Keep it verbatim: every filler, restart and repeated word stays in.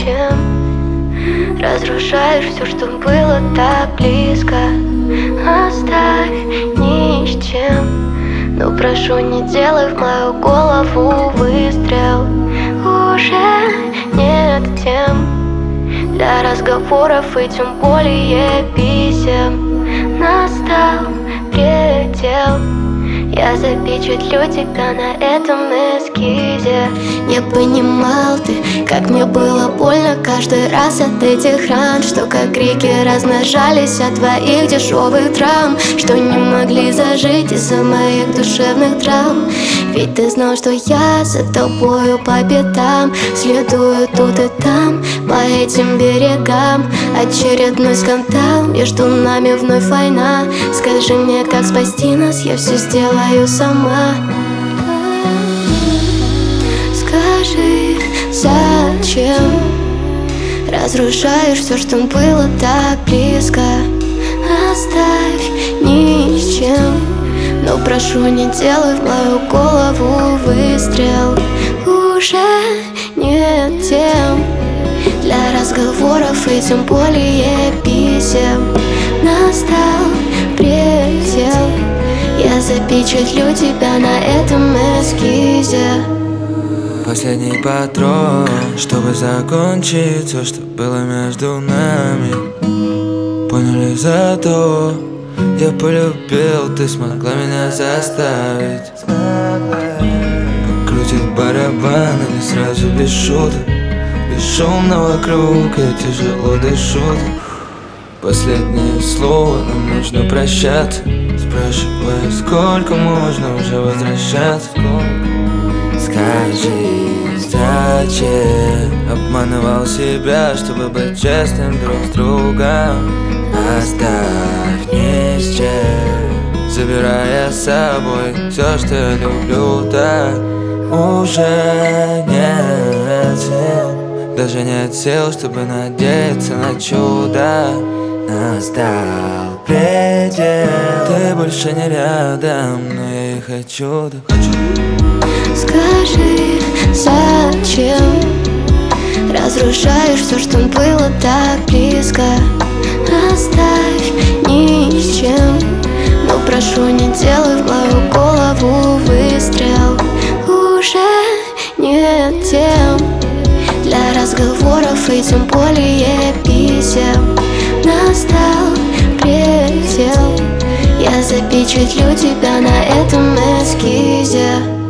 ничем. Разрушаешь все, что было так близко. Оставь ни с чем. Но прошу, не делай в мою голову выстрел. Уже нет тем для разговоров и тем более писем. Настал предел. Я запечатлю тебя на этом эскизе. Не понимал ты, как мне было больно каждый раз от этих ран, что как реки размножались от твоих дешевых драм, что не могли зажить из-за моих душевных травм. Ведь ты знал, что я за тобою по пятам следую тут и там, по этим берегам. Очередной скандал, между нами вновь война. Скажи мне, как спасти нас, я все сделаю сама. Скажи, зачем разрушаешь все, что было так близко? Оставь ни с чем. Но прошу, не делай в мою голову выстрел. Уже нет тем для разговоров и тем более писем. Настал предел. Я запечатлю тебя на этом эскизе. Последний патрон, чтобы закончить все, что было между нами. Поняли, зато я полюбил, ты смогла меня заставить. Покрутить барабан или сразу без шуток. Бесшумно вокруг, я тяжело дышу. Последнее слово, нам нужно прощаться. Спрашивая, сколько можно уже возвращаться. Скажи, зачем обманывал себя, чтобы быть честным друг с другом? Оставь ни с чем, забирая с собой все, что я люблю так. Уже нет сил, даже нет сил, чтобы надеяться на чудо. Настал предел. Ты больше не рядом, но я и хочу, да хочу. Скажи, зачем разрушаешь все, что было так близко? Оставь ни с чем. Но прошу, не делай в мою голову выстрел. Уже нет тем для разговоров и тем более писем. Настал предел. Я запечатлю тебя на этом эскизе.